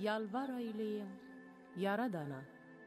yalvar eyleyin Yaradana.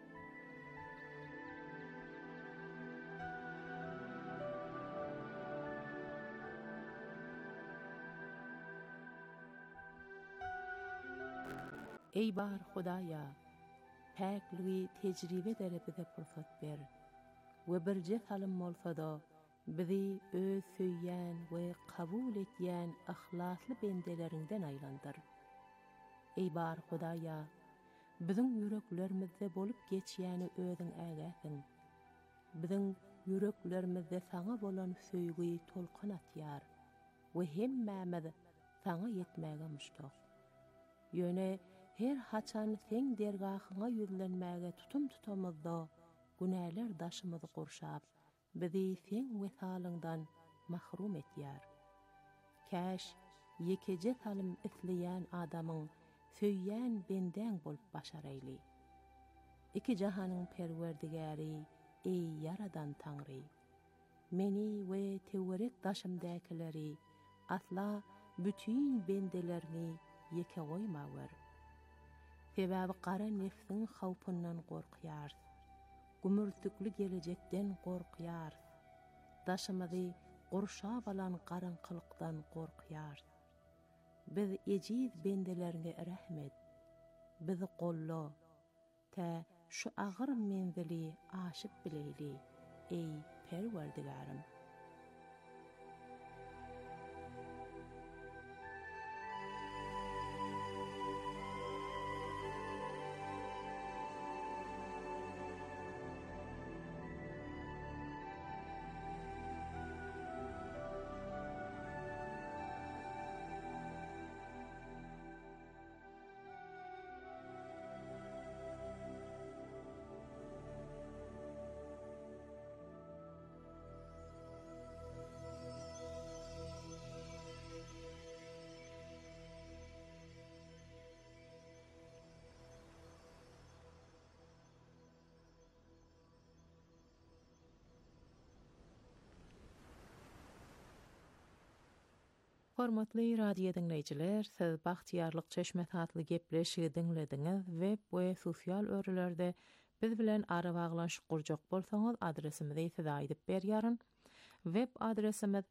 Ey bar Hudaya, pakliği tecrübe dere bize fırsat ber. Ve birce salim olsa da bizi öz söyyen ve kabul etyen ahlaslı bendelerinden aylandır. Ey bar Hudaya, bizim yüreklerimizde bolup geçýäni özüň ägäsiň. Bizim yüreklerimizde saňa bolan söýgüi tolkan atýar we hemmämiz saňa ýetmäge muştak. Ýöne her haçan sen dergahyňa ýüzlenmäge tutamyzda günäler daşymyzy gorşap, bizi sen wesalyňdan mahrum etýär. Käş ýekece salim isleýän adamyň söýýän benden bolup başar eýli. Iki jahanyň perwerdigäri, ey Yaradan Taňry, meni we tewerek daşymdakyleri asla bütün bendelerini yeke goýmawar. Sebäbi gara nefsiň hawpyndan gorkýar. Gümürtükli gelecekden gorkýar. Daşymyzy gorşap alan garaňkylykdan gorkýar. Biz ejiz bendelerine rahmet. Bizi golla. Ta şu agyr menzili aşyp bileyli. Ey Perwerdigarim. Hormatly radio dinleyijiler, siz Bahtiýarlyk Çeşmet adly gepleşigi dinlediňiz we bu sosial örelerde biz bilen ara baglanşyk gurjak bolsaňyz adresimizi size aýdyp berýäryn. Web adresimiz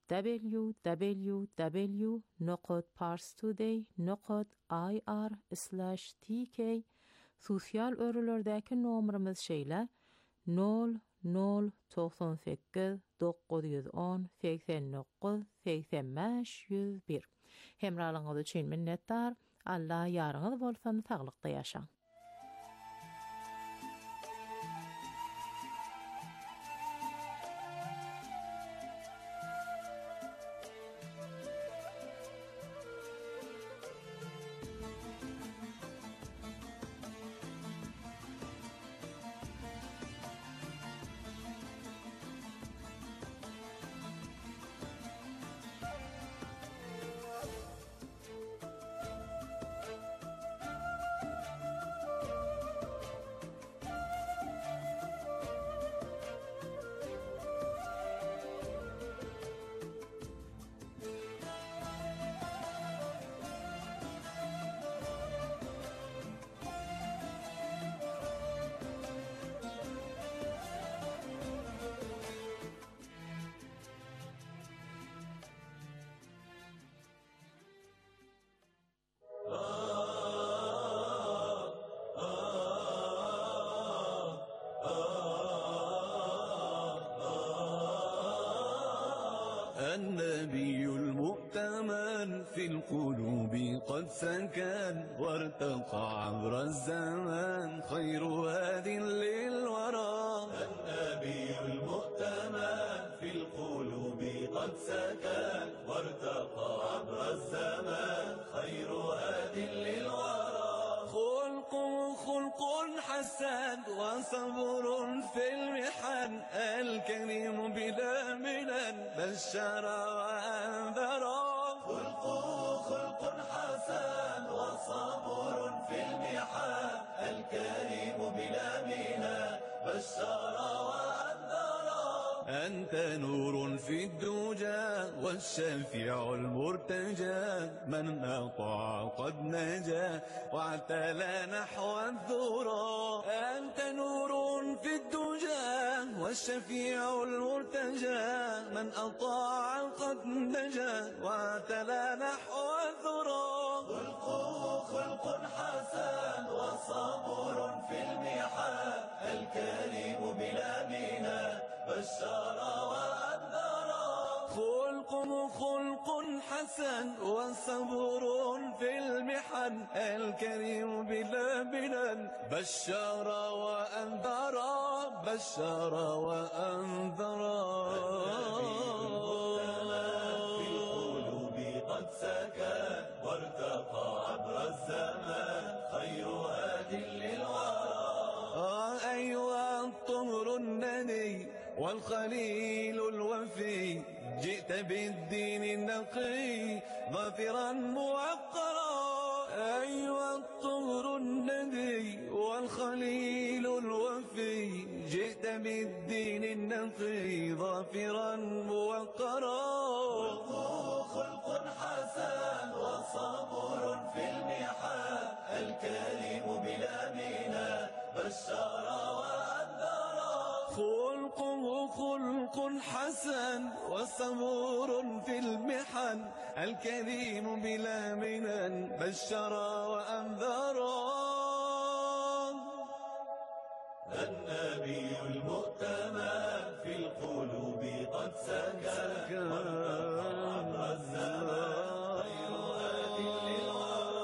www.parstoday.ir/tk. Sosial örelerdäki nomerimiz şeýle 0098 910 89 85 101. Hemralyňyz üçin minnetdar. Allah ýaryňyz bolsun, taglykda ýaşaň. النبي المؤتمن في القلوب قد سكن وارتقى عبر الزمان خير هاد للورى. النبي المؤتمن في القلوب قد سكن وارتقى عبر الزمان خير هاد للورى. خلق حسن وصبر في المحن الكريم بلا منن بشر وأنذر. خلق حسن وصبر في المحن الكريم بلا منن بشر وأنذر. أنت نور في الدجى والشفيع المرتجى من أطاع قد نجا واعتلى نحو الذرى أنت نور في الدجى والشفيع المرتجى من أطاع قد نجا واعتلى نحو الذرى خلق حسن وصبر في المحن الكريم بلا منى بشر وأنذر خلق حسن وصبر في المحن الكريم بلا منى بشر وأنذر بشر وأنذر في القلوب قد سكن وارتقى عبر الزمان خير هاد للورى أيها الطهر الندي والخليل الوفي جئت بالدين النقي ظافرا موقرا أيها الطهر الندي والخليل الوفي جئت بالدين النقي ظافرا موقرا خلق حسن وصبر في المحن الكريم بلا منى بشر وأنذر خلق حسن وصبور في المحن الكريم بلا منن بشر وأنذر النبي المؤتمن في القلوب قد سكن عبر الزمان خير هاد للورى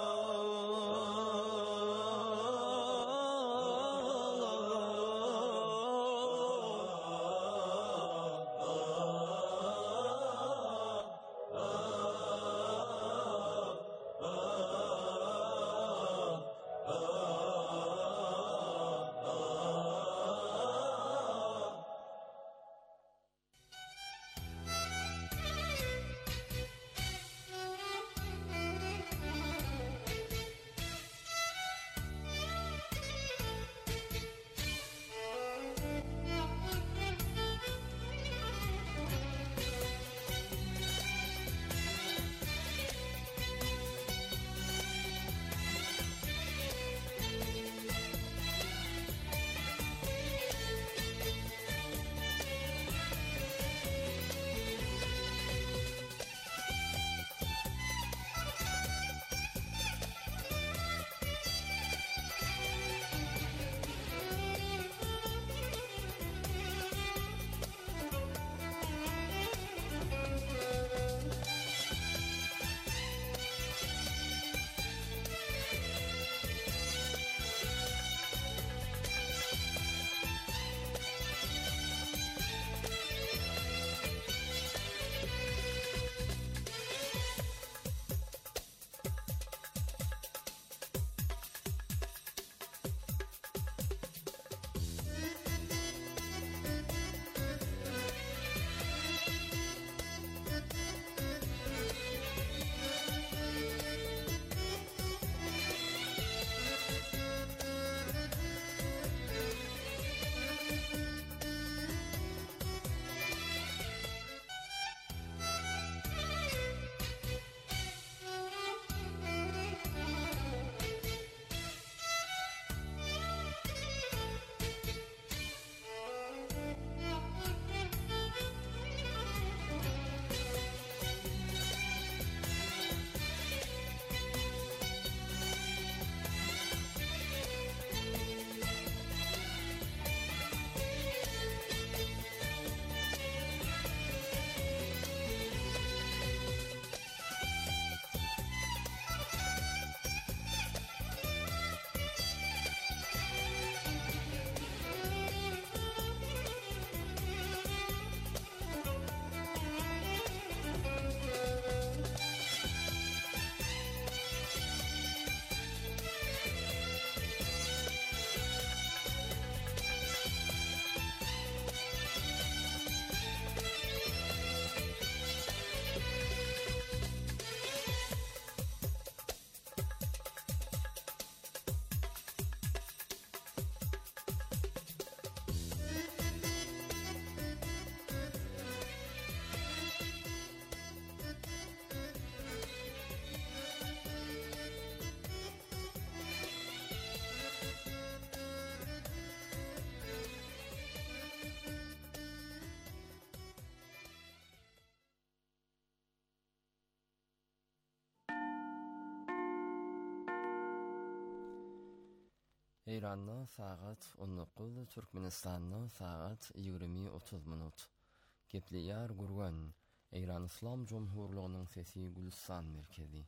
Eýranda sagat 19, Türkmenistanda sagat 20:30 minut. Gepliyar gurgan Eýran Islam Jomhurlygynyň sesi Gülistan merkezi.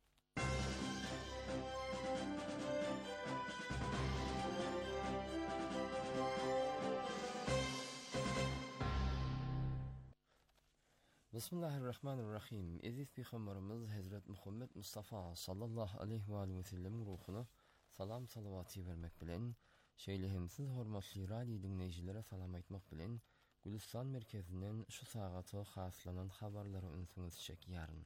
Bismillahirrahmanirrahim. Eziz Peygamberimiz Hazret Muhammed Mustafa sallallahu aleyhi ve sellem ruhuna salam salavatı vermek bilen, şeýlehimsiz hormatly radio dinleýjilere salam aýtmak bilen, Gülistan merkezinden şu sagata haslanan habarlary ünsüňiz çekýäryn.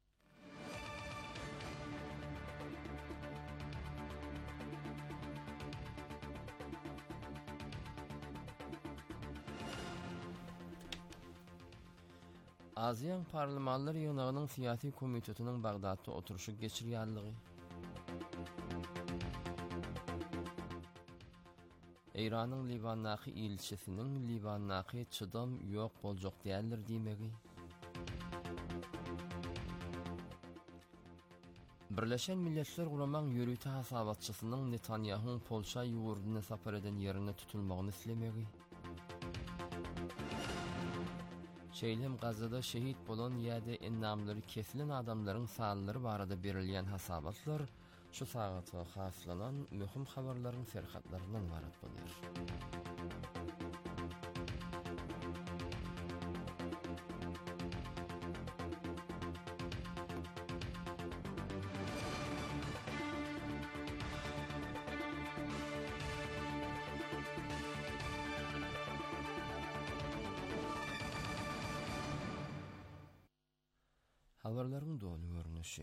Aziýan Parlamentler Ýygynynyň Syýasy Komitetiniň Bagdatda oturuşy geçirýänligi. Eýranyň Libandaky ilçesiniň Libandaky çydam ýok boljak däldir diýmegi. Birleşen Milletler Guramaň ýürüýti hasabatçysynyň Netanyahuň Polşa ýurduny sapar eden ýerine tutulmagyny islemegi. Şeýlem Gazada şehit bolan ýa-da ennamlary kesilen adamlaryň sanlary barada berilýän hasabatlar şu sagata haslanan möhüm habarlaryň serhatlaryndan ibaret bolýar. Habarlaryň dolu görnüşi.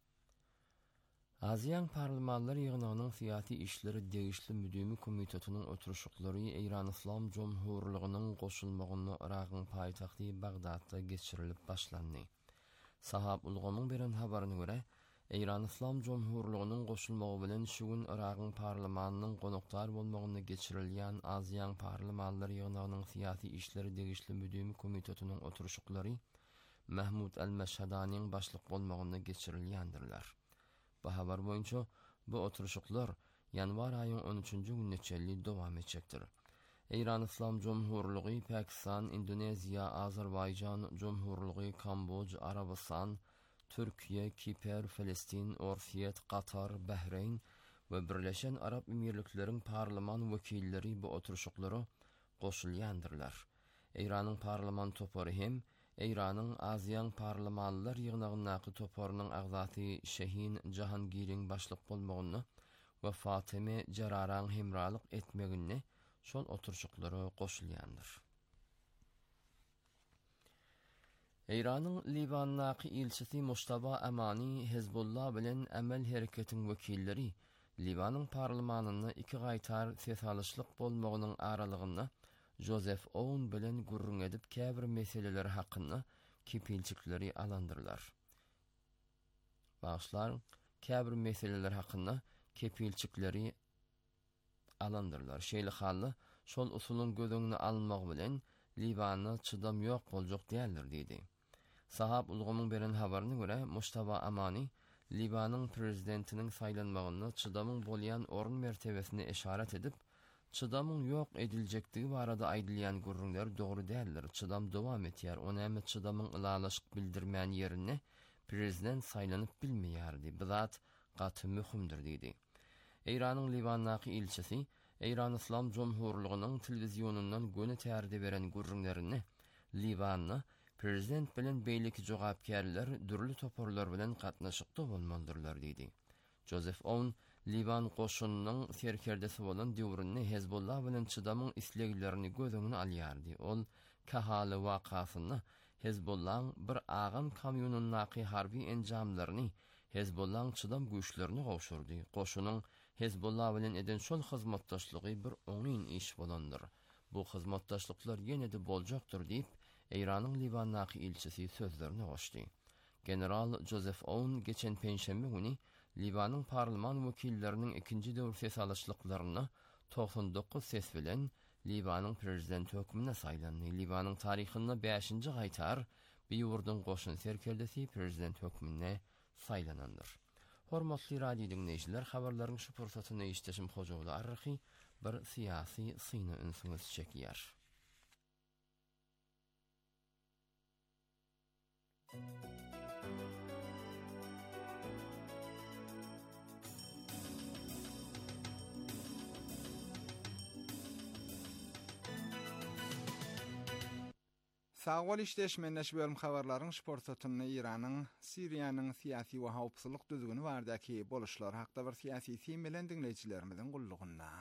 Aziýan Parlamentler Ýygynynyň Syýasy işleri degişli müdümi komitetiniň oturuşuklary Eýran Islam Jomhurlygynyň goşulmagyny Iragyň paýtagty Bagdatda geçirilip başlandy. Sahab ulgamyň beren habaryna görä, Eýran Islam Jomhurlygynyň goşulmagy bilen şu gün Iragyň parlamentiniň gonakdar bolmagyny geçirilýän Aziýan Parlamentler Ýygynynyň Syýasy işleri degişli müdümi komitetiniň oturuşuklary Mahmud al-Mashhadanyň başlyk bolmagyny geçirilýändirler. Bu habar boýunça bu oturuşuklar yanvar aýynyň 13-nji günneçeli dowam etjekdir. Eýran Islam Jomhurlygy, Pakistan, Indoneziýa, Azerbaýjan Jomhurlygy, Kambodja, Arabistan, Türkiýe, Kipr, Filistin, Orfiyet, Qatar, Bahreyn we Birleşen Arab Emirlikleriň parlament wekilleri bu oturuşuklary goşulýandirler. Eýranyň parlament topary hem Eýranyň Aziýan Parlamentler Ýygynynyň toparynyň agzaty Şehin Jahangiriň başlyk bolmagyny we Fatime Jararaň hemralyk etmegini şol oturuşuklary goşulýandyr. Eýranyň Libandaky ilçisi Mujtaba Amani Hezbollah bilen emel hereketiň wekilleri Libanyň parlamentine iki gaýtar ses alyşlyk bolmagynyň aralygyny Joseph Owen bilen gurrun edip käbir meseleleri hakkında kepilçikleri alandırlar. Bağışlar, käbir meseleleri hakkında kepilçikleri alandırlar. Şeýle hally, şol usulun gödüňini almak bilen Libanyna çydam ýok boljak däldir diýdi. Sahab ulgamyň beren habaryna görä, Mujtaba Amani Libanyň prezidentiniň saýlanmagyny çydamyň bolýan orun mertebesine eşaret edip, çydamyň ýok ediljekdigi barada aýdylýan gurrunlar dogry däldir. Çydam dowam etýär. Ona hem çydamyň ylalaşyk bildirmän ýerine prezident saýlanyp bilmeýärdi. Bu zat gaty möhümdir diýdi. Eýranyň Libandaky ilçesi Eýran Islam Jomhurlygynyň telewizionynyň göni tärde beren gurrunlaryny Libanny prezident bilen beýleki jogapkärler dürli toporlar bilen gatnaşykda bolmandyrlar diýdi. Joseph Owen Liban goşunynyň serkerdesi bolan döwründe Hezbollah bilen çydamyň islegilerini gözüňe alýardy. Ol Kahaly wakasyny Hezbollah'ın bir ağam kamyonundaky harbi enjamlaryny Hezbollah'ın çydam güýçlerini gowşurdy. Goşunyň Hezbollah bilen eden şol hyzmatdaşlygy bir oňyn iş bolandyr. Bu hyzmatdaşlyklar ýene-de boljakdyr diýip Eýranyň Libandaky ilçesi sözlerini goşdy. General Joseph Owen geçen penşembe günü Libanyň parlament wekilleriniň ikinji döwür ses alyşlyklaryny 99 ses bilen Libanyň prezidenti hökmüne saýlandy. Libanyň taryhynda 5-nji gaýtar bir ýurdun goşun serkeldesi prezident hökmüne saýlanandyr. Hormatly radio dinleyijiler, habarlaryň şu pursatyny işleşim hojagly arky bir syýasy syny ünsüňiz çekýär. Sağol işleşmenleş bölüm habarlaryň şportatyny Iranyň, Siriýanyň syýasy we hawpsuzlyk düzgüni bardaky boluşlar hakda bir syýasy film bilen dinleýijilerimiziň gullugynda.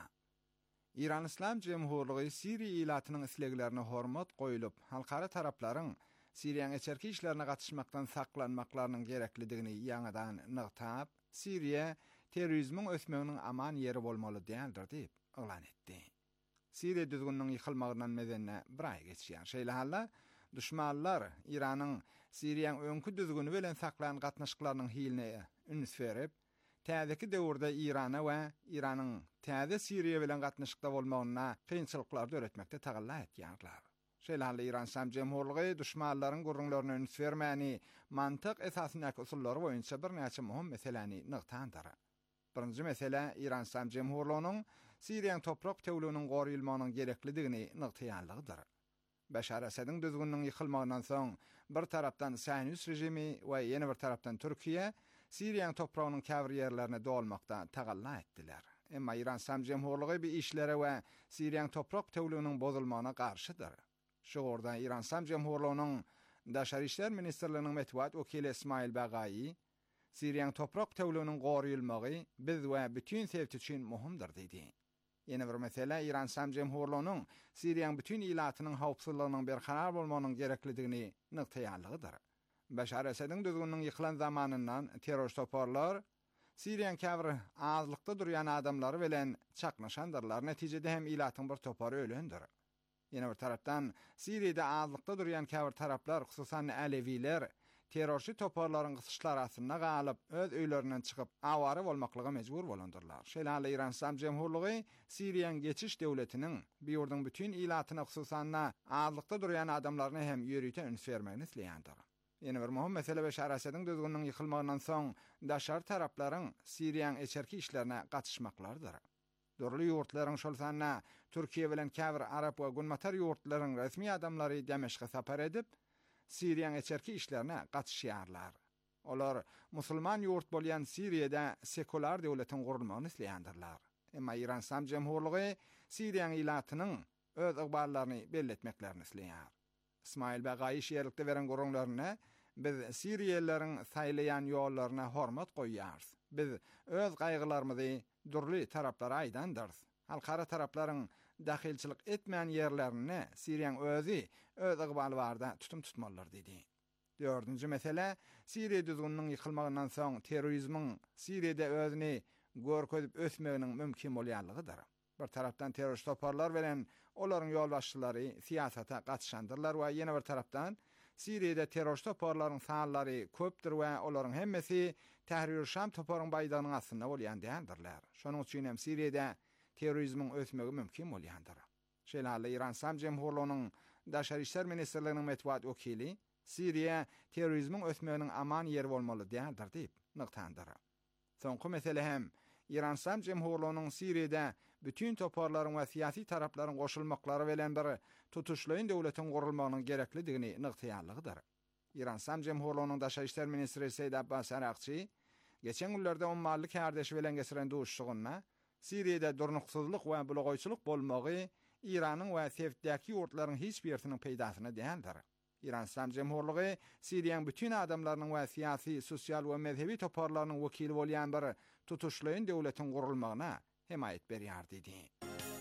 İran İslam Jemhurlygy Siriýa ilatynyň isleglerine hormat goýulyp, halkara taraplaryň Siriýanyň içerki işlerine gatnaşmakdan saklanmaklarynyň gereklidigini ýaňadan nygtap, Siriýa terrorizmiň ösmeginiň aman ýeri bolmaly diýildir diýip elan etdi. Siriýa düzgünniň ýykylmagyndan mezenne bir ay geçýär. Şeýle halla düşmanlar Iranyň Siriýanyň öňkü düzgüni bilen saklanan gatnaşyklarynyň hiline üns berip, täzeki döwürde Irana we Iranyň täze Siriýa bilen gatnaşykda bolmagyna kynçylyklar öretmekde tagalla etýärler. Şeýle halla İran Islam Jemhurlygy düşmanlaryň gurrunlaryny üns bermäni mantyk esasyndaky usullary boýunça bir näçe muhim meseleni nygtandyr. Birinji mesele İran Islam Jemhurlygynyň Siriýanyň toprak töwlüğünün goruýulmagynyň gereklidigini nygtaýanlygydyr. Beşar Esad'ın düzgünniň ýykylmagynyň soň bir tarapdan Saýnus rejimi we ýene bir tarapdan Türkiýe Siriýanyň topragynyň käbir ýerlerine dolmakda tagalla etdiler. Emma İran Islam Jemhurlygy bu işlere we Siriýanyň toprak töwlüğünün bozulmagyna garşydyr. Şu gorda İran Islam Jemhurlygynyň Daşary işler ministrliginiň metbuat wekili Ismail Bagay, Siriýanyň toprak töwlüğünün goruýulmagy biz we bütün sevt üçin muhimdir diýdi. Ýene bir mesele İran Islam Jemhurlygynyň Siriýanyň bütün ilatynyň hawpsuzlygynyň berkarar bolmagynyň gereklidigini nygtaýanlygydyr. Beşar Esad'ın düzgünniň ýykylan zamanyndan terror toparlar Siriýanyň käbir azlykda durýan adamlary bilen çaknaşandyrlar. Netijede hem ilatyň bir topary ölendir. Ýene bir tarapdan Siriýede azlykda durýan käbir taraplar, hususan Aleviler, terrorçy toparlaryň gysyşlary asyna galyp öz öýlerinden çykyp awary bolmaklyga mejbur bolandyrlar. Şeýle İran Islam Jemhurlygy Siriýanyň geçiş döwletiniň bu ýurdun bütün ilatyna hususan azlykda durýan adamlaryny hem ýörüýte üns bermegini isleýändir. Ýene bir muhim mesele Beşar Esad'ın düzgünniň ýykylmagyndan soň daşar taraplaryň Siriýanyň içerki işlerine gatnaşmaklarydyr. Dorly ýurtlaryň şol sanna Türkiýe bilen käbir Arap we Gunmatar ýurtlaryň resmi adamlary Dameşge sapar edip Siriýanyň içerki işlerine gatnaşýarlar. Olar musulman ýurt bolýan Siriýede sekular döwletiň gurulmagyny isleýändirler. Emma İran Islam Jemhurlygy Siriýanyň ilatynyň öz ygballaryny belletmeklerini isleýär. İsmail Bagay şeýerlikde beren gurrunlaryna biz Siriýelilerin saýlayan ýollaryna hormat goýýarys. Biz öz gaýgylarymyzy durly taraplara aýdandyrys. Halkara taraplaryň dahilçilik etmeýän ýerlerini Siriýanyň özü öz ygbaly barda tutum tutmalylar diýdi. Dördüncü mesele Siriýa düzgünniň ýykylmagyndan soň terrorizmiň Siriýede özüni görkezip ösmeginiň mümkin bolýanlygydyr. Bir tarapdan terror toparlar bilen olaryň ýolbaşçylary siýasata gatnaşandyrlar we ýene bir tarapdan Siriýede terror toparlaryň sanlary köpdir we olaryň hemmesi Tahrir Şam toparyň baýdanyň asyna bolýan diýendirler. Şonuň üçin hem Siriýede terrorizmiň ösmegi mümkin bolýandyr. Şeýle İran Islam Jemhurlygynyň Daşary işler ministrliginiň metbuat wekili Siriýa terrorizmiň ösmeginiň aman ýeri bolmaly diýendir diýip nygtandyr. Soňky mesele hem İran Islam Jemhurlygynyň Siriýede bütün toparlaryň we syýasy taraplaryň goşulmaklary bilen bir tutuşlaýyn döwletiň gurulmagynyň gereklidigini nygtaýanlygydyr. İran Islam Jemhurlygynyň Daşary işler ministri Seýid Abbas Arakçy geçen günlerde ummally kardeşi bilen geçiren duşşugyna Siriýede durnuksuzlyk we blogoýçylyk bolmagy İranyň we sevdäki ýurtlaryň hiç birisiniň peýdasyna däýendir. İran Islam Jemhurlygy Siriýanyň bütün adamlarynyň we syýasy, sosial we mezhebi toparlarynyň wekili bolýan bir tutuşlaýyn döwletiň gurulmagyna himayet berýär diýdi.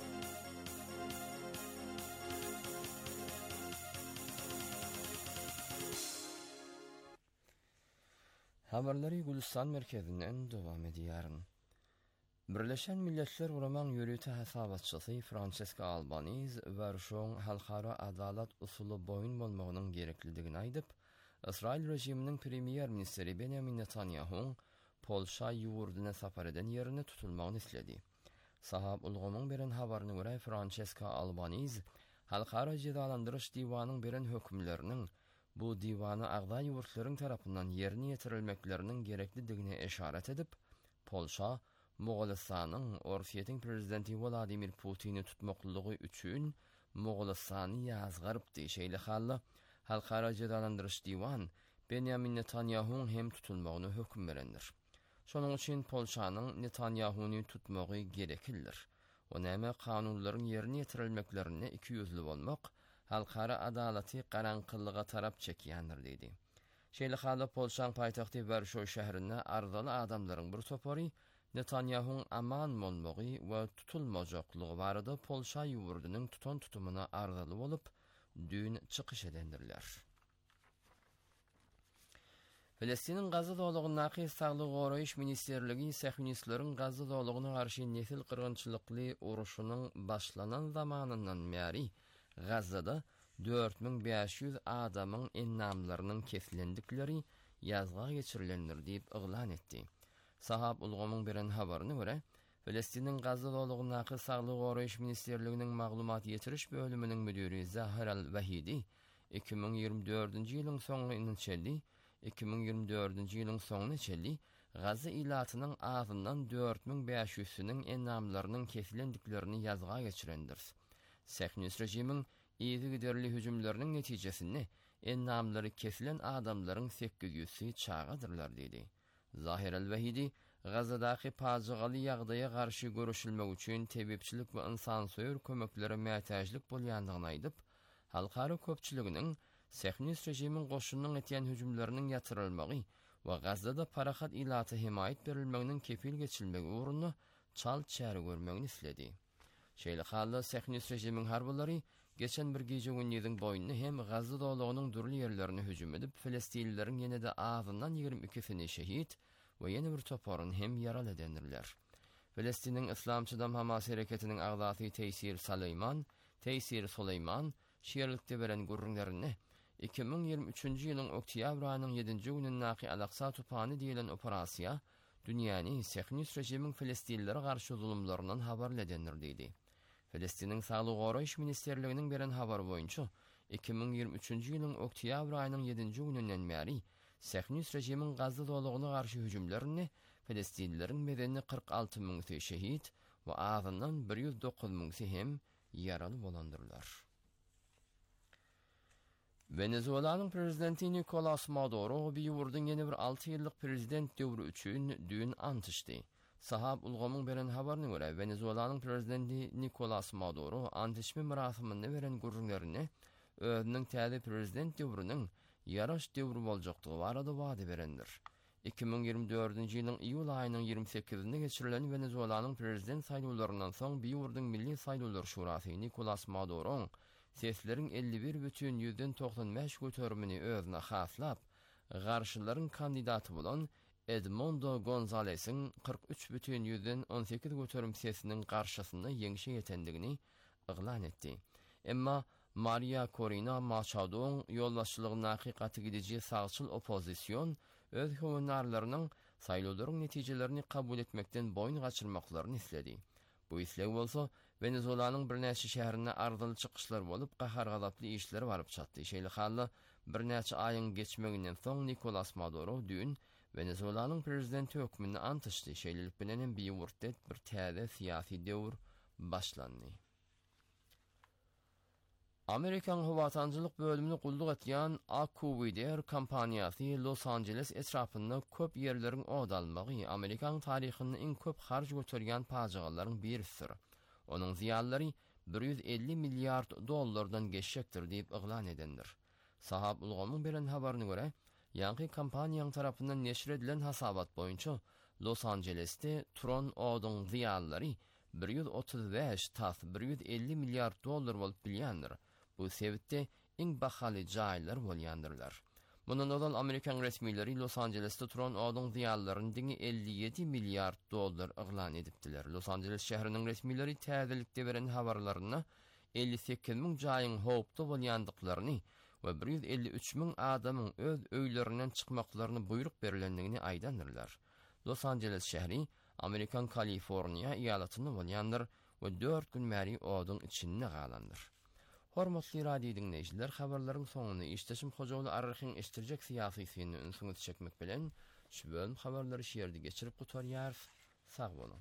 Habarlary Gülistan merkezinden dowam edýär. Birleşen Milletler Uraman ýörüýte hasabatçysy Francesca Albanese Warşoň halkara adalat usuly boýun bolmagynyň gereklidigini aýdyp, Israil rejiminiň premier ministri Benjamin Netanyahu Polşa ýurduna sapar eden ýerine tutulmagyny isledi. Sahab ulgamyň beren habaryna görä Francesca Albanese halkara cezalandyryş diwanynyň beren hökümleriniň bu diwanı agda ýurtlaryň tarapyndan ýerine ýetirilmekleriniň gereklidigine işaret edip, Polşa, Moğolistanyň Orsiýetiň prezidenti Vladimir Putini tutmaklygy üçin Moğolistany ýazgarypdy. Şeýle hally Halkara Jedalandyryş diwan Benjamin Netanyahu'nun hem tutulmagyny hökm berendir. Şonuň üçin Polşanyň Netanyahu'ny tutmagy gereklidir. O näme kanunlaryň ýerine ýetirilmeklerine iki ýüzlü bolmak, halkara adalaty garanqyllyga tarap çekýändir diýdi. Şeýle hally Polşanyň paýtagty Warszawa şäherinde arzaly adamlaryň bir topary Netanyahu'nun aman bolmagy we tutulmajaklygy barada Polşa ýurdunyň tutan tutumuna arzaly bolup, dün çykyş edendirler. Filistiniň Gaza dowlatynyň Saglyk Goraýyş Ministrligi Sahinisleriň Gaza dowlatyna garşy nesil kırgınçylykly uruşunyň başlanan zamanyndan bäri Gazada 4500 adamyň ennamlarynyň kesilendikleri ýazga geçirilendir diýip iglan etdi. Sahab ulgamyň beren habaryna görä, Filistiniň Gaza dowlatynyň Saglyk Goraýyş Ministrliginiň maglumat ýetiriş bölüminiň müdiri Zahir al-Wahidi 2024-nji ýylyň soňuna çeldi. 2024-nji ýylyň soňuna çeldi, Gaza ilatynyň azyndan 4500-üniň ennamlarynyň kesilendiklerini ýazga geçirendir. Sahnis rejimiň ýygy giderli hüjümleriniň netijesinde ennamlary kesilen adamlaryň 800-i çağadyrlar diýdi. Zahir al-Wahidi Gazadaky pajaгаly ýagdaýa garşy görüşilmek üçin tebipçilik we insansyýar kömeklere mätäçlik bolýandygyny aýdyp, halkara köpçiliginiň Sahnis rejimiň goşunyň etýän hüjümleriniň ýatyrylmagy we Gazada parahat ilaty himayet berilmeginiň kepil geçilmegi uğrunda çal çäri görmegini isledi. Şeýle hally Sahnis rejimiň harbalary geçen bir gece günniň boýunda hem Gaza dowlatynyň durly ýerlerine hüjüm edip, Filistinlileriň ýene-de azyndan 22-sini şehit we ýene bir toparyny hem ýaral edendirler. Filistiniň Islamçydam Hamas hereketiniň agdaty Teysir Suleyman şeýerlikde beren gurrunlaryny 2023-nji ýylyň oktyabr aýynyň 7-nji günündäki Al-Aqsa tupany diýilen operasiýa dünýäni Sahnis rejimiň Filistinlilere garşy zulümlerinden habarladendir diýdi. Filistiniň Saglyk Goraýyş Ministrliginiň beren habar boýunça 2023-nji ýylyň oktyabr aýynyň 7-nji gününden bäri Sahnis rejimiň Gaza dowlatyna garşy hüjümlerini Filistinlileriň medeni 46.000 şehit we azyndan 109.000 hem ýaraly bolandyrlar. Venezuelanyň prezidenti Nicolas Maduro bir ýurdun ýene bir 6 ýyllyk prezident döwrü üçin dün antışdy. Sahab ulgamyň beren habaryna görä, Venezuelanyň prezidenti Nicolas Maduro antışma merasiminde beren gurrunlaryny özüniň täze prezident döwrüniň ýaraş döwrü boljakdygy barada wada berendir. 2024-nji ýylyň iýul aýynyň 28-inde geçirilen Venezuelanyň prezident saýlawlaryndan soň bir ýurdun Milli Saýlawlar Şurasy Nicolas Maduro sesleriň 51,95 götürmini özüne haslap, garşylaryň kandidaty bolan Edmundo Gonzalez'in 43,18 götürüm sesiniň garşysynda ýeňişe ýetendigini iglan etdi. Emma Maria Corina Machado'nun yollaşçılığına hakikati gidici sağçıl opozisyon öz hüvünarlarının saýlawlaryň netijelerini kabul etmekten boyun gaçyrmaklarını isledi. Bu islew bolsa Venezuelanyň bir näçe şäherine arzaly çykyşlar bolup gahar gazaply işleri baryp çatdy. Şeýle hally bir näçe aýyň geçmeginden soň Nicolas Maduro dün Venezuelanyň prezidenti hökmüni antışdy. Şeýlelik bilen bir ýurtda bir täze syýasy döwür başlandy. Amerikan Howatanjylyk bölümini gulluk etýän AQVD kompaniýasy Los Angeles etrapynda köp ýerleriň odalmagy Amerikan taryhynyň iň köp harj götürýän pajagalaryň birisidir. Onuň ziýanlary 150 milliard dollardan geçecektir diýip iglan edendir. Sahab ulgamyň beren habaryna görä, ýanky kompaniýaň tarapyndan neşir edilen hasabat boýunça Los Angeles'te Tron oduň ziýanlary 135-150 milliard dollar bolup bilýändir. Bu sebäpde iň bahaly jaýlar bolýandyrlar. Bundan odan Amerikan resmileri Los Angeles'te turan oduň ziýanlarynyň diňi 57 milliard dollar iglan edipdiler. Los Angeles şäheriniň resmileri täzelikde beren habarlaryna 58.000 jaýyň howpda bolýandyklaryny we 153.000 adamyň öz öýlerinden çykmaklaryny buyruk berilendigini aýdandyrlar. Los Angeles şäheri Amerikan Kaliforniýa eýalatyny bolýandyr we 4 gün märi oduň içinde galandyr. Hormatly radio dinleyijiler, habarlaryň soňuny işdeşim Hojaly Arryhyň iştirjek syýasy syny ünsüňe çekmek bilen şu bölüm habarlary şeýerde geçirip gutarýar. Sag bolun.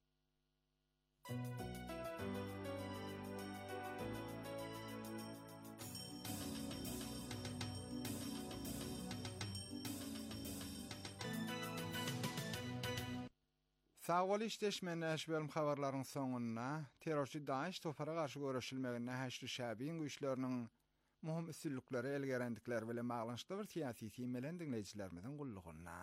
Sağol işdeşmen bölüm habarlaryň soňuna terrorçy Daesh topara garşy görüşilmegine häşri şäbiň güýçleriniň muhim üstünlikleri elgerendikler bilen maglanyşdy bir syýasy temelen dinleýijilerimiziň gullugyna.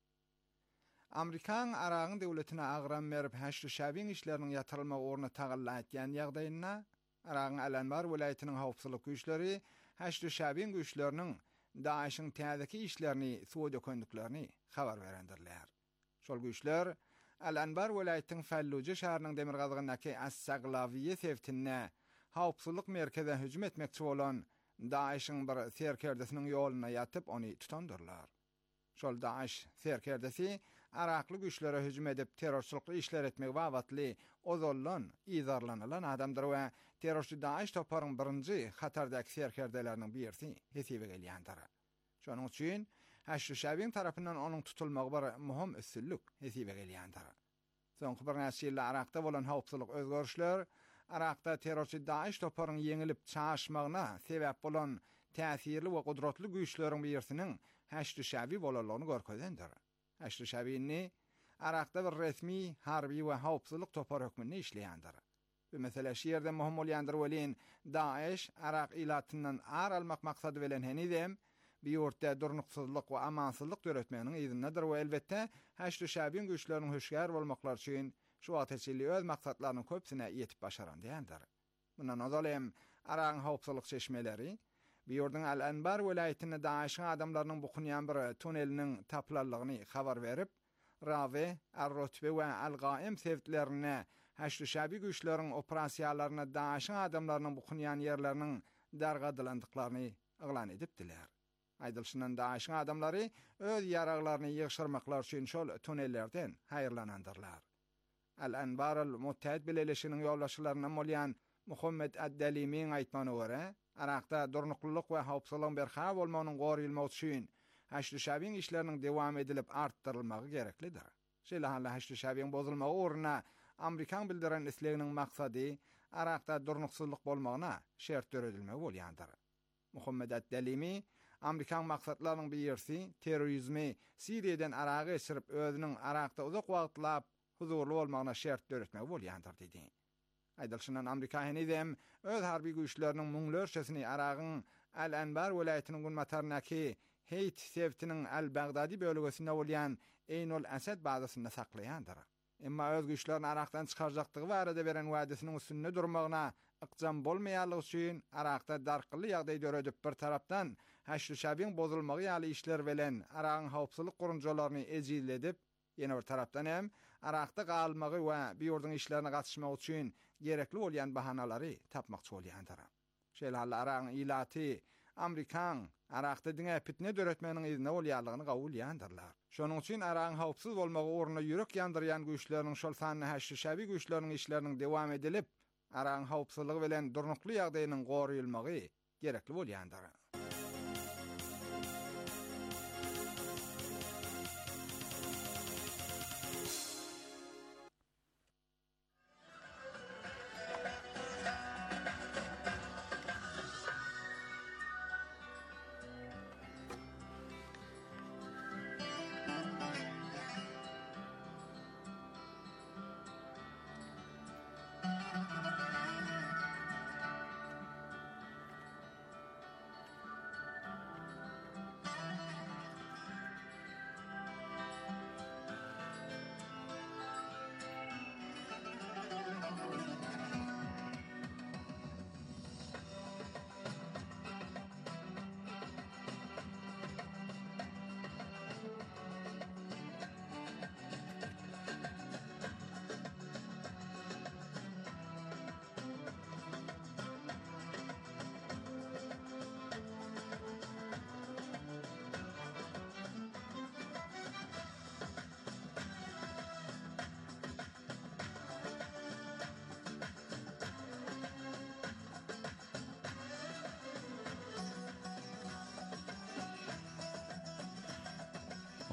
Amerikan Aragyň döwletine agram berip häşri şäbiň işleriniň ýatyrylma orna tagalla etýän ýagdaýynda Aragyň Alanbar welaýatynyň howpsuzlyk güýçleri häşri şäbiň güýçleriniň Daeshyň täzeki işlerini suwda köndüklerini habar berendirler. Şol güýçler Al-Anbar welaýatynyň Falluja şäheriniň demir gazgyndaky As-Saglawiýe sewtine howpsuzlyk merkezine hüjüm etmekçi bolan Daeshyň bir serkerdesiniň ýoluna ýatyp ony tutandyrlar. Şol Daesh serkerdesi Arakly güýçlere hüjüm edip terrorçylyk işler etmek wagtly ozollan, izarlanylan adamdyr we terrorçy Daesh toparyň birinji hatardaky serkerdeleriniň birisi hesebe gelýändir. Şonuň üçin Häşri şäbiň tarapyndan onuň tutulmagy bir muhim üstünlik hesebe gelýändir. Soňky bir näçe ýyl Arakda bolan howpsuzlyk özgörüşler Arakda terrorçy Daesh toparyň ýeňilip çaşmagyna sebäp bolan täsirli we gudratly güýçleriň birisiniň häşri şäbi bolalaryny görkezdendir. Häşri şäbini Arakda bir resmi harby we howpsuzlyk topar hökmünde işleýändir. Bu mesele şeýerde muhim bolýandyr welin Daesh Arak ilatyndan ar almak maksady bilen henidem bir ýurtda durnuksuzlyk we amansızlyk döretmeginiň ýerinde we elbetde häşri şäbiň güýçleriniň höşgär bolmaklary üçin şu wagtçyly öz maksatlarynyň köpsine ýetip başaran diýendir. Mundan azalem Aragyň howpsuzlyk çeşmeleri bir ýurdun Al-Anbar welaýatyny Daesh adamlarynyň bukunýan bir tuneliniň taplanlygyny habar berip, Rawe, Ar-Rutbe we Al-Gaim sewtlerine häşri şäbi güýçleriň operasiýalaryna Daesh adamlarynyň bukunýan ýerleriniň dargadylandyklaryny eglan edipdiler. Aýdylşyndan Daesh adamlary öz ýaraglaryny ýygşyrmaklar üçin şol tunellerden haýyrlanandyrlar. Al-Anbar al-Muttahid bileşiginiň ýolbaşçylarynyň bolýan Muhammed ad-Dalimiň aýtmagyna görä, Arakda durnuklylyk we howpsuzlyk berhab bolmagynyň goraýylmagy üçin häşri şäbiň işleriniň dewam edilip artdyrylmagy gereklidir. Şeýle häşri şäbiň bozulmagy orna Amerikan bildiren isleginiň maksady Arakda durnuksuzlyk bolmagyna şert töredilmegi bolýandyr. Muhammed ad-Dalimi Amerikan maksatlarynyň birisi terrorizmi Siriýeden Araga geçirip özüniň Arakda uzak wagtlap huzurly bolmagyna şert töretmegi bolýandyr dedi. Aýdylşyndan Amerika henidem öz harby güýçleriniň muňlörçesini Aragyň Al-Anbar welaýatynyň gunmatarnaky Heyt sewtiniň Al-Bagdadi bölgesinde bolýan Eynul Asad bazasynda saklaýandyr. Emma öz güýçlerini Arakdan çykarjakdygy barada beren wädesiniň üstünde durmagyna ykjam bolmaýanlygy üçin Arakda darkyly ýagdaý döredip bir tarapdan häşri şäbiň bozulmagy ýaly işler bilen Aragyň howpsuzlyk gurunjalaryny ejizledip, ýene bir tarapdan hem Arakda galmagy we bir ýurdun işlerine gatnaşmak üçin gerekli bolýan bahanalary tapmakçy bolýandyr. Şeýle Aragyň ilaty Amerikan Arakda diňe fitne döretmeginiň ýerine bolýanlygyny gabul ýandyrlar. Şonuň üçin Aragyň howpsuz bolmagy orna ýürek ýandyrýan güýçleriniň şol sanyny häşri şäbi güýçleriniň işleriniň dewam edilip, Aragyň howpsuzlygy bilen durnukly ýagdaýynyň goraýylmagy gerekli bolýandyr.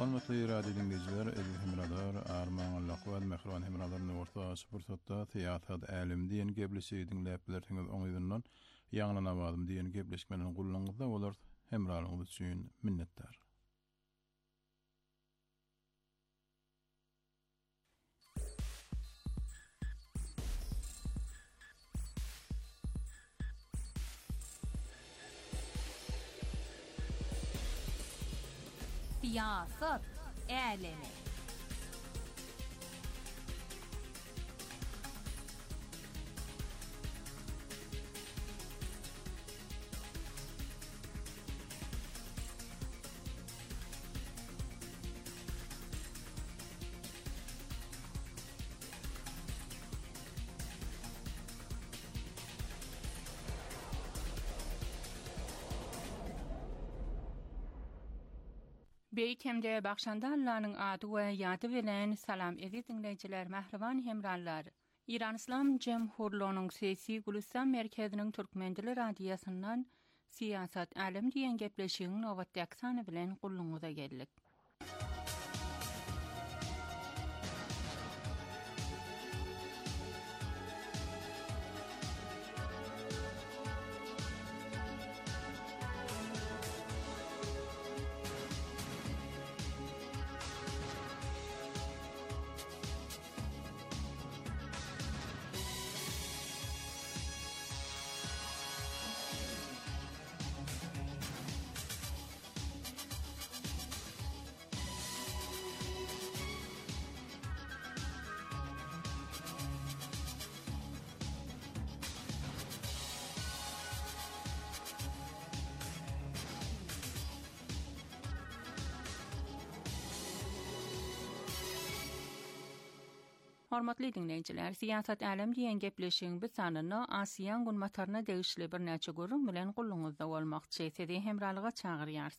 Hormatly radio dinleyiciler, Edil Hemradar, Arman Allah'vad, Mehran Hemradar'ın orta sıfırsatda tiyatad älim diyen geblesi dinläplertiňiz oňyzyndan ýaňlanamadım diyen gebleşmelerini gullanyňyzda bolar. Hemralyňyz üçin minnetdar. Siyasat älemi. Beýtemde bakşanda Allah'nyň ady we ýady bilen salam edip dinleýijiler, mähriban hemrallar. İran İslam Jemhurluğunyň sesi Gülistan merkeziniň Türkmendiler radiýasyndan siyasat älem diýen gepleşigiň nowatdaky sany bilen gulluňyza geldik. Hormatly dinleýijiler, siyasat älem diýen gepleşigiň bu sanyny Asiýan günmataryna degişli bir näçe görüň bilen gulluňyzda bolmakçy. Sedi hemralyga çagyrýar.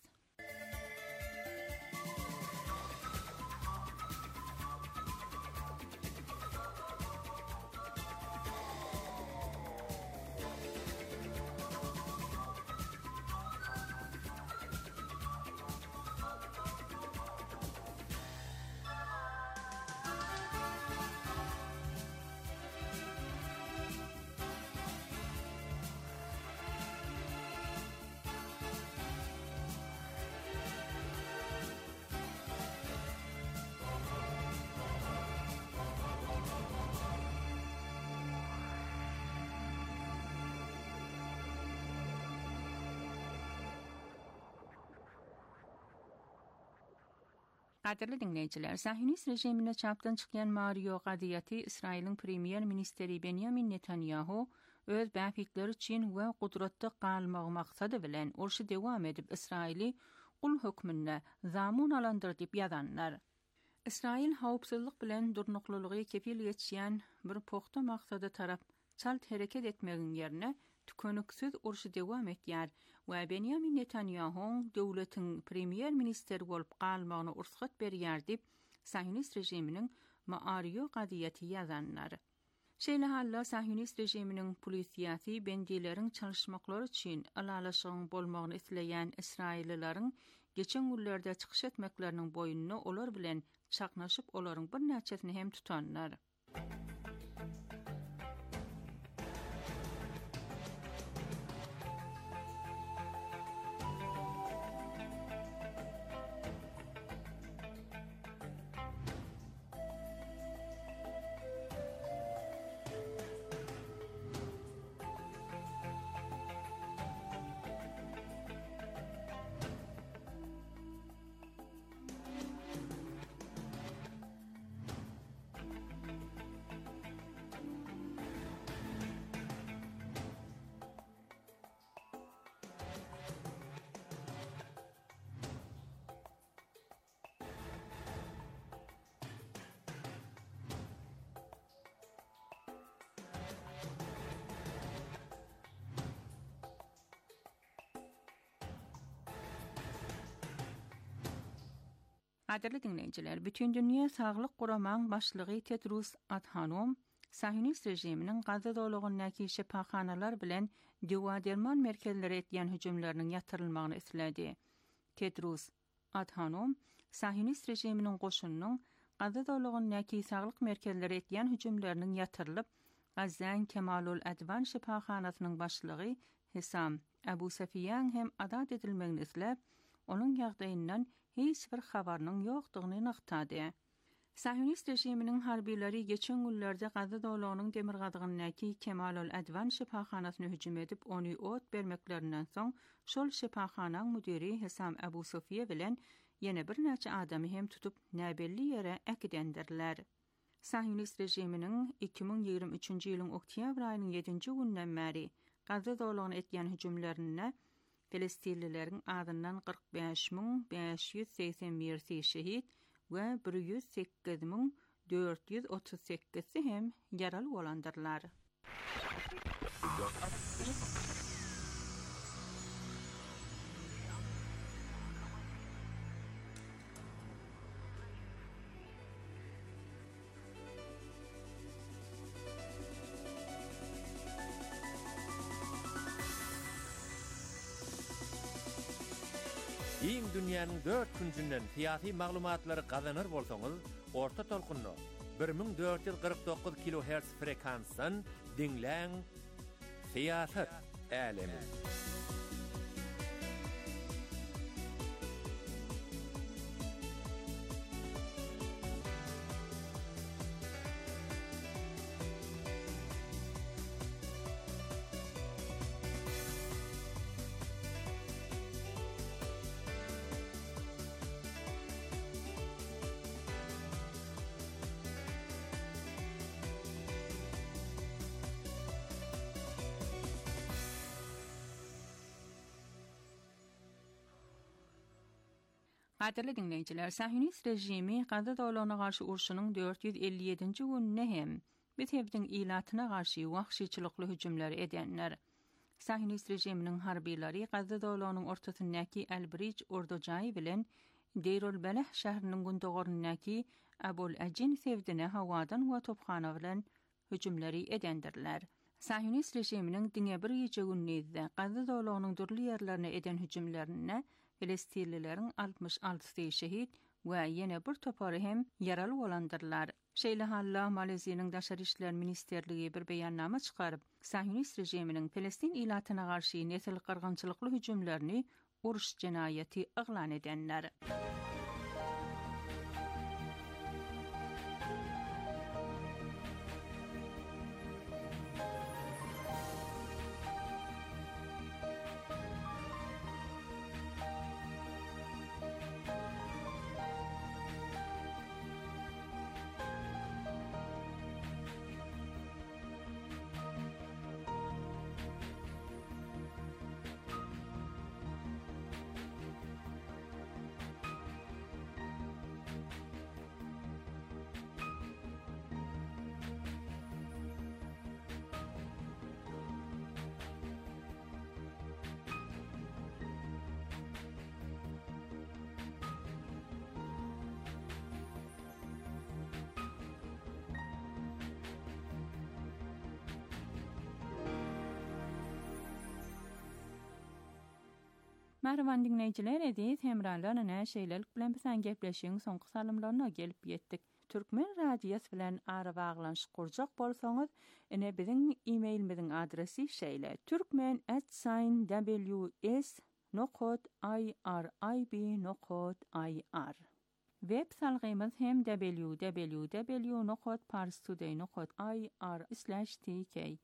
Qadirli dinleyijiler, Sahyonist rejimine çapdan çykýan Mario Gadiýaty Israýlyň premier ministeri Benjamin Netanyahu öz bäfikleri üçin we gudratda galmagy maksady bilen urşy dewam edip Israýly ul hökmüne zamun alandyr diýip ýazanlar. Israýil hawpsuzlyk bilen durnuklulygy kepil ýetýän bir pohta maksady tarap çalt hereket etmegiň ýerine tükönüksiz urşy dewam etýär we Benjamin Netanyahu döwletiň premier ministeri bolup galmagyna ursat berýär diýip Sahyonist rejiminiň Mario Gadiýaty ýazanlar. Şeýle halla Sahyonist rejiminiň polisiýasy bendileriň çalışmaklary üçin alalaşygyň bolmagyny isleýän Israýlilaryň geçen günlerde çykyş etmekleriniň boýunna olar bilen çaknaşyp olaryň bir näçesini hem tutanlar. Qadirli dinleyijiler, bütün dünýä saglyk guramaň başlygy Tedros Adhanom Sahyonist rejiminiň Gaza dowlagyndaki şepaxanalar bilen dewa-derman merkezleri etýän hüjümleriniň ýatyrylmagyny isledi. Tedros Adhanom Sahyonist rejiminin goşunynyň Gazza dowlatynyň näki saglyk merkezleri etýän hüjümleriniň ýatyrylyp, Gazzan Kemalul Advan şifahanasynyň başlygy Hesam Abu Safiyan hem adat edilmegini isläp, onun ýagdaýyndan hiç bir habarynyň ýokdugyny ňaktady. Sahyonist rejiminiň harbiýleri geçen günlerde Gazza dowlatynyň demir gadygynyňky Kemalul Advan şifahanasyna hüjüm edip, ony ot bermeklerinden soň şol şifahanaň müdiri Hesam Abu Safiya bilen ýene bir näçe adamy hem tutup näbelli ýere äkidendirler. Sahyonist rejiminiň 2023-nji ýylyň oktyabr aýynyň 7-nji günden bäri Gazza dowlatyna etýän hüjümlerine Filistinlileriň adyndan 45.581 şehit we 108.438 hem ýaraly bolandyrlar. Iň dünýäniň 4 künsünden syýasy maglumatlary gazanır bolsaňyz, orta tolkunny 1449 kHz frekansdan dinläň. Syýasat älemi. Gaderli dinleyijiler, Sahyonist rejimi Gazza dowlatyna garşy urşunyň 457-nji gününe hem Betebdiň ilatyna garşy wahşyçylykly hüjümler edenler. Sahyonist rejiminiň harbiýleri Gazza dowlatynyň ortasyndaky Al-Bridge ordujagy bilen Deirul Balah şäheriniň gündogorundaky Abul Ajin sevdine hawadan we topxana bilen hüjümleri edendirler. Sahyonist rejiminiň diňe bir ýeçe günde Gazza dowlatynyň durly ýerlerine eden hüjümlerine Filistinlileriň 66 şehit we ýene bir topary hem ýaraly bolandyrlar. Şeýle halla Maleziýanyň Daşary işler ministerligi bir beýannama çykaryp, Sahyonist rejiminiň Filistin ilatyna garşy nesil gyrgynçylykly hüjümlerini uruş jenaýaty eglan edenler. Merhaban dinleyijiler, edis hemralarına şeýlelik bilen bilen gepleşiň soňky salymlaryna gelip ýetdik. Türkmen radiýasy bilen ara baglanşyk kurjak bolsaňyz, ene biziň e-mailimiziň adresi şeýle: turkmen@ws.irib.ir. Web salgymyz hem www.parstoday.ir/tk.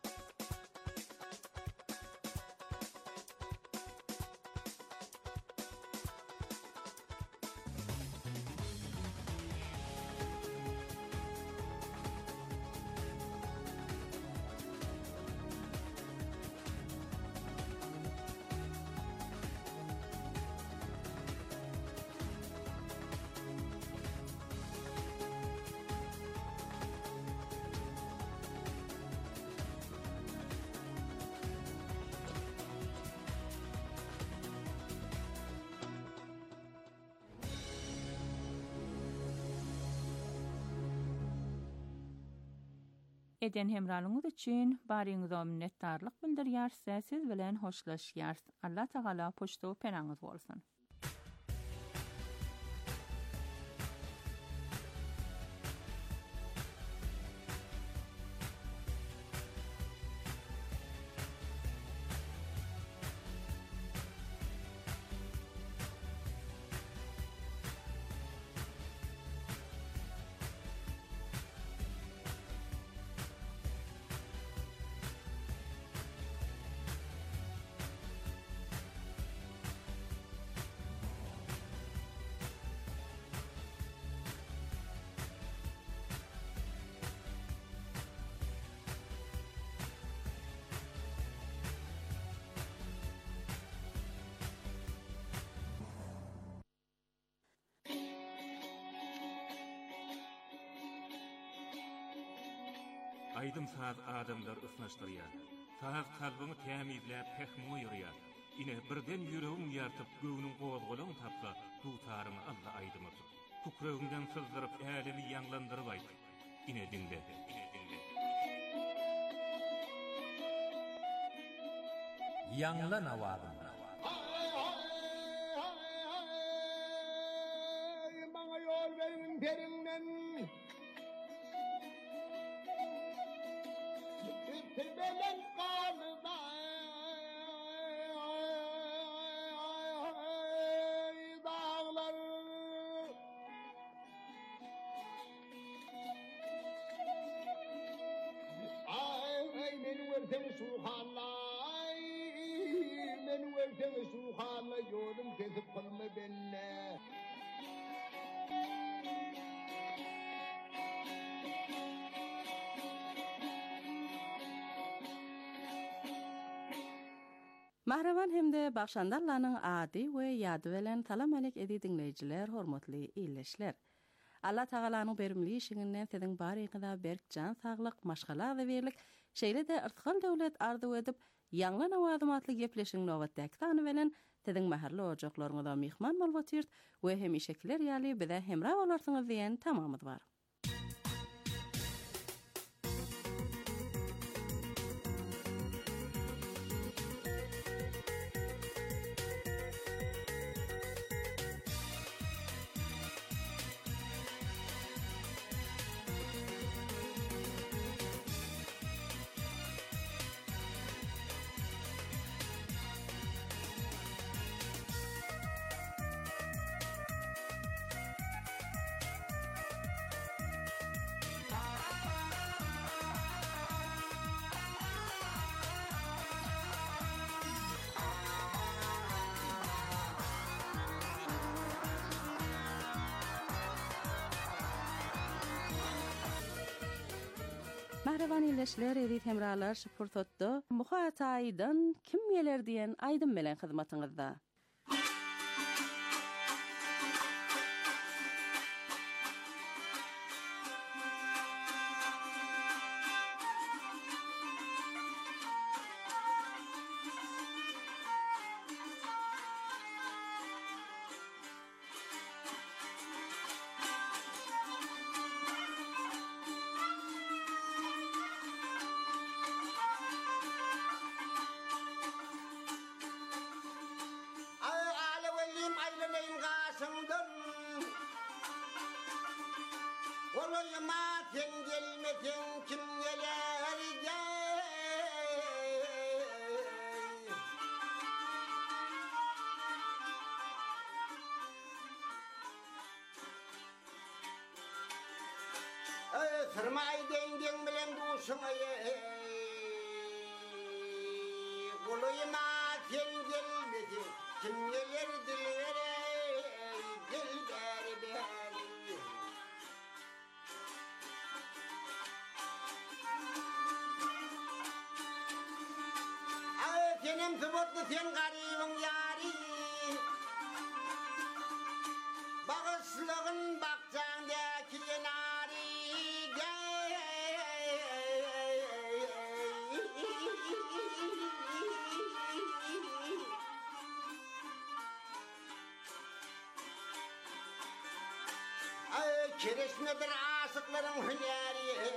Eden hemralyňyz üçin baryňyza minnetdarlyk bildirýär. Siz bilen hoşlaşýar. Allah Taala poşto penaňyz bolsun. aydım saat adamlar ısnaştırýar. Saz kalbyny tämizläp pehmi ýürýär. Ine birden ýüregim ýartyp göwüniň gozgulagyny tapsa, dutaryny alla aýdymy. Kukrögünden sızdyryp älimi ýanglandyryp aýdy. Ine dinle. Ýanglan awagym. Bana yol verin derinden. Tebelen kanıda dağlar. Ay beni versen suhalay, beni versen suhalay, yolum kesip kalma benimle. Mahravan hemde bakşandarlarının adi we ýady bilen salam alek edi dinleýijiler, hormatly illeşler. Allah Taalanyň berimli işiňinden siziň barygyda berk jan saglyk, maşgala berlik, şeýle de irtiqal döwlet arzu edip, ýanglan awazymatly gepleşiň nowatdaky sany bilen siziň maharly ojaklaryňyza mihman bolýar we hem işekler ýaly bize hemra bolarsyňyz diýen tamamyz bar. Mahravan illeşler edit hemralar şupurtotda muhataydan kim geler diýen aýdym bilen hyzmatyňyzda. Sırmay dengin bilen duşumayı Kuluyma sen gelmedin Kim gelir dilvere Gel beri beri Ay senem sıvotlu sen garibin yari Bağışlığın bakcağındaki yenari Kireçmedir aşıkların hüneri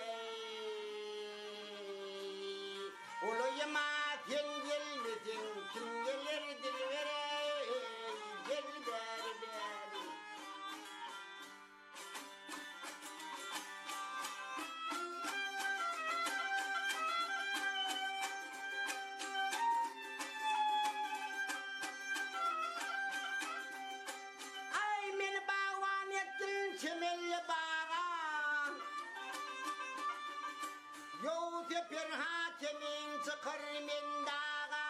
Uluyma sen gelmesin Kim gelir dilvere Gel beri beri Hakemin çıkar min dağa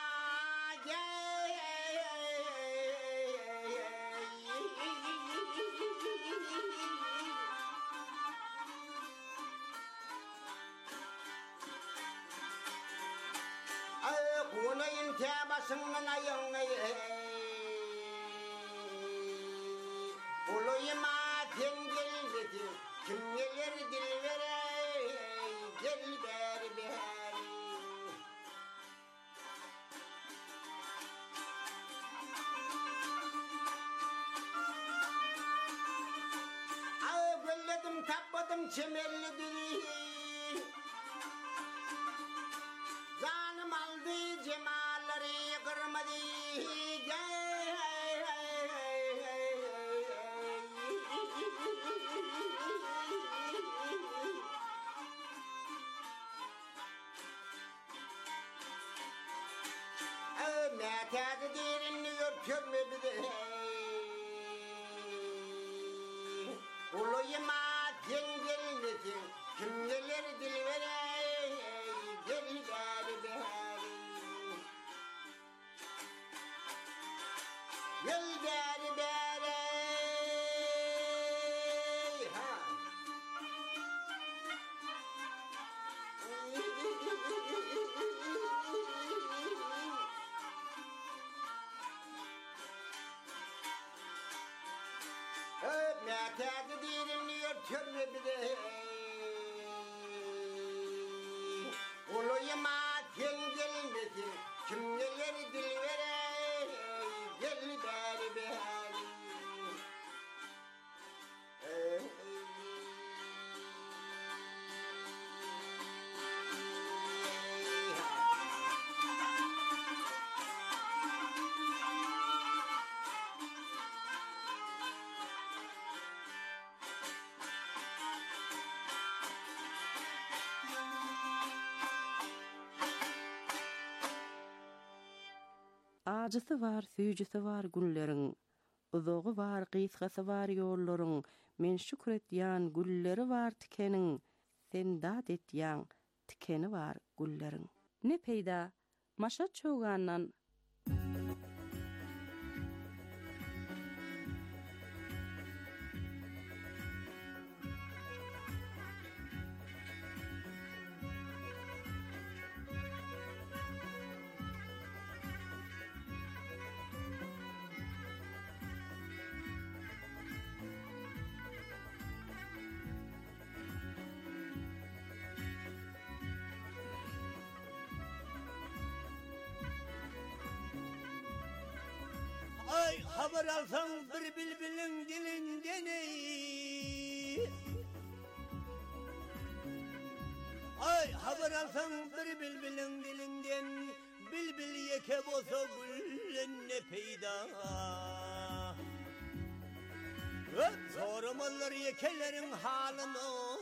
Ay kunayın tebasının ayını Uluyma sen gelmedin Kim gelir dilvere gel beri beri. Gölledim tapladım çemellidir. Canım aldı cemalleri kırmadı. Mətədi derini görkürmü bir de. Uluyma gelmesin, kim gelir dilvere, gel beri beri. Gel beri beri. Ha. Mətədi derini örtürmü bir de. Uluyma gelmesin, kim gelir dilvere, gel beri beri. Acısı var, süýjüsi var güllerin. Uzogu var, qysgasy var ýollaryň. Men şükretýän gülleri var tikenin. Sen dat etýän tikeni var güllerin. Ne peýda? Maşa çoğandan Ay haber alsan bir bilbilin dilinden ey. Ay haber alsan bir bilbilin dilinden. Bilbil yeke bosa güllen ne peyda. Sormalar yekelerin halını.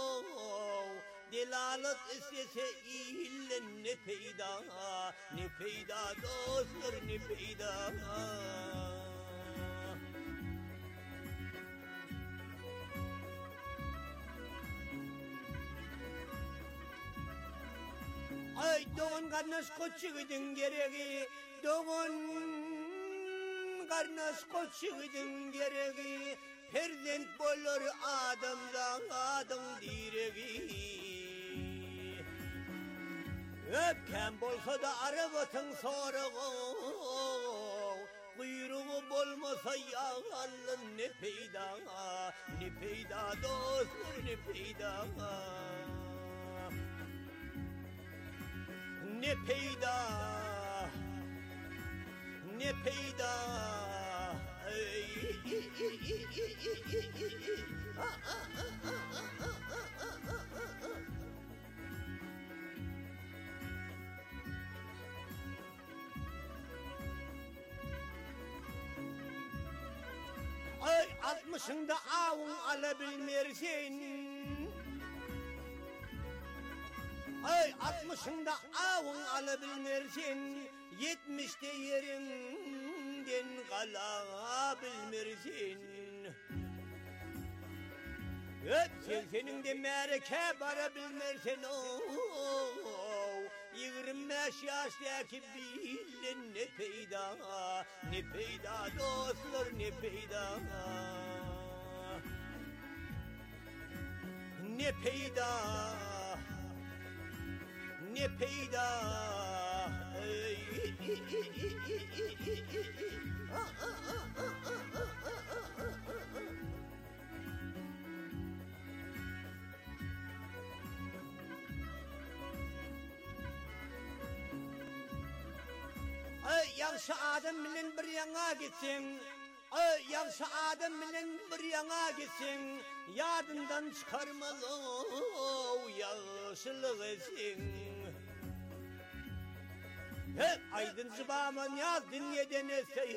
Delalet istese illen ne peyda. Ne peyda dostlar ne peyda. Ay doğun karnaş koçuğudun gereği. Doğun karnaş koçuğudun gereği. Perzent bolur adamdan adam direği. Öpken bolsa da arabatın soruğu. Kuyruğu bolmasa yağalın ne peyda. Ne peyda dostlar ne peyda. Ne peyda. Ne peyda. Ay 60'ında avun alabilmersin. Ay 60'ında avun alabilmersin. 70'te yerinden kalabilmersin. Sen senin de mereke barabilmersin. 25 yaştaki bilin ne peyda. Ne peyda dostlar ne peyda. Ne peyda. Ne peyda. yaxşı adam bilen bir yana gitsin. Yaxşı adam bilen bir yana gitsin. Yadından çıkarmalı yaşlılık etsin. Aydın zıbamın yaz dünyeden etsey.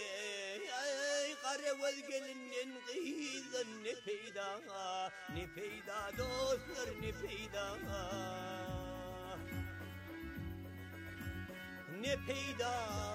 Karagöz gelinden kıyıdan ne peyda dostlar ne peyda. Ne peyda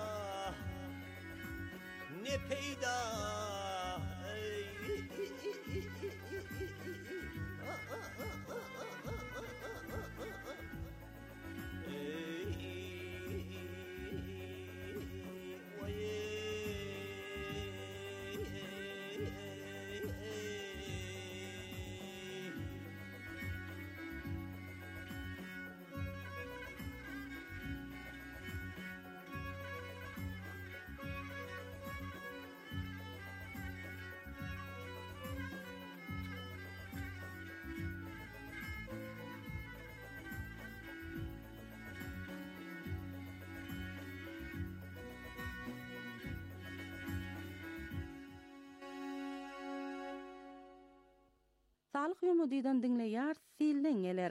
Sağlık ümüdiden dinleýär sillengeler.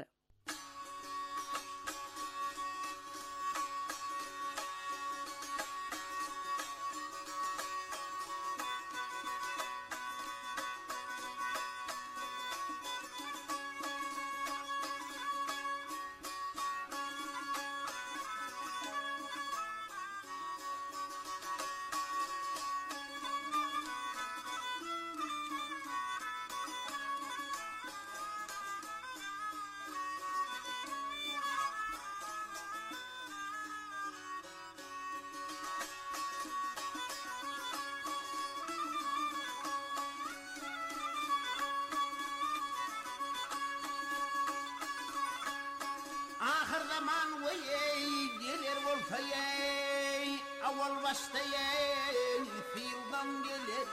Ahir zaman vay gelir olsa yey, avval başta yey, fiyildan gelir.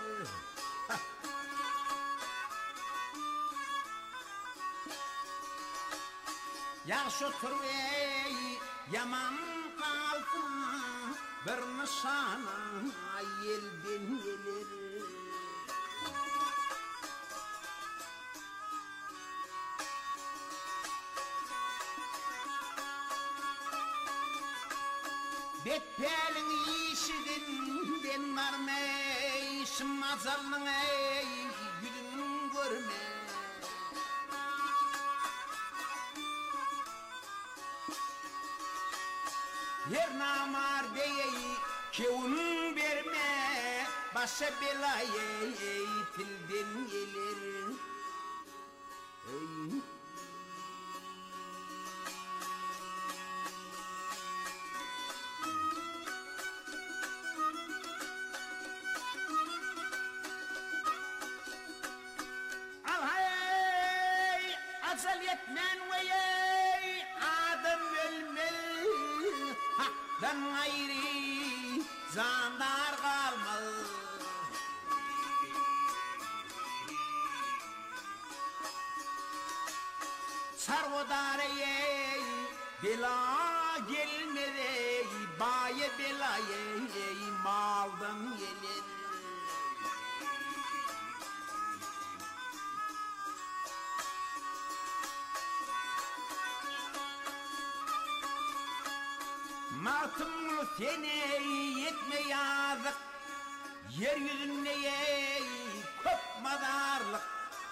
Yaxşı otur ey, yaman kalsın, bir nişana elden gelir. Betpelin işidin ben varmey, şımazalın ey, gülün görme. Yer namar deyey, kevun verme, başa belayey, tilden gelir. Yetmen veyey adam ölmel, haktan gayri zandar kalmal. Sarvodar-ey bela gelmedey, baye belayey maldan gelir. Martımlı seni yetme yazık, yeryüzünde ey köp madarlık.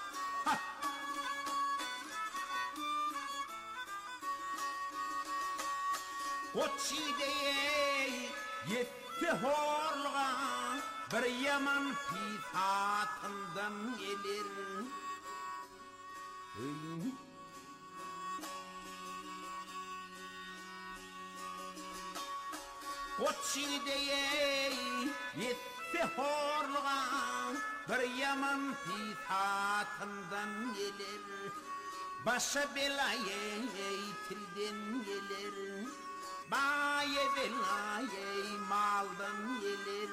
O çiğde ey yetti horluğa, bir yaman pisatından gelir. O çiğdeyey yetti horluğa, bir yaman pisatından gelir. Başa belayey tilden gelir. Baye belayey maldan gelir.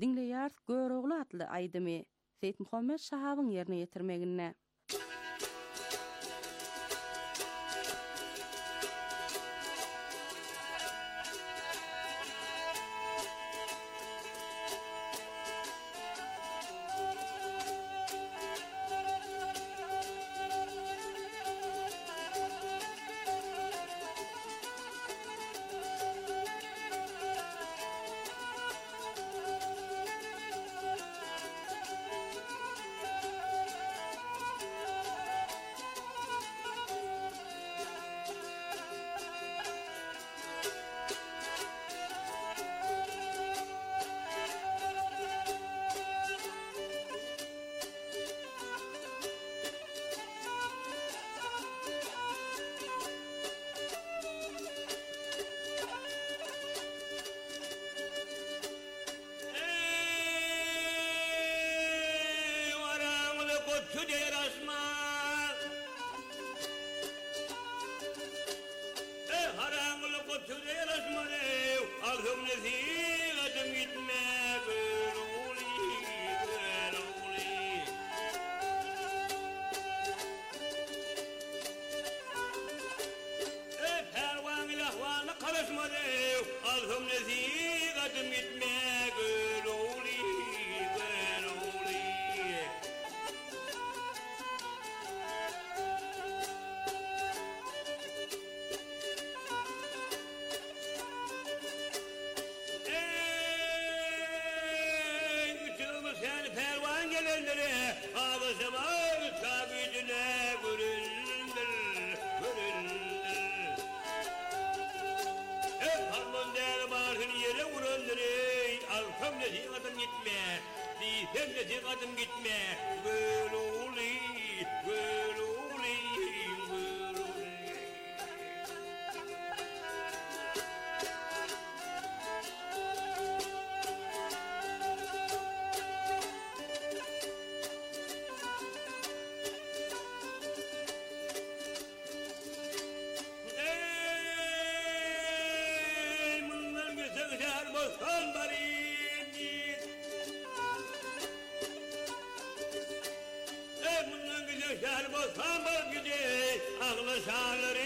Dinleýär Görogly atly aýdymy Seyit Muhammed Şahabyň ýerine ýetirmegine. Şahlar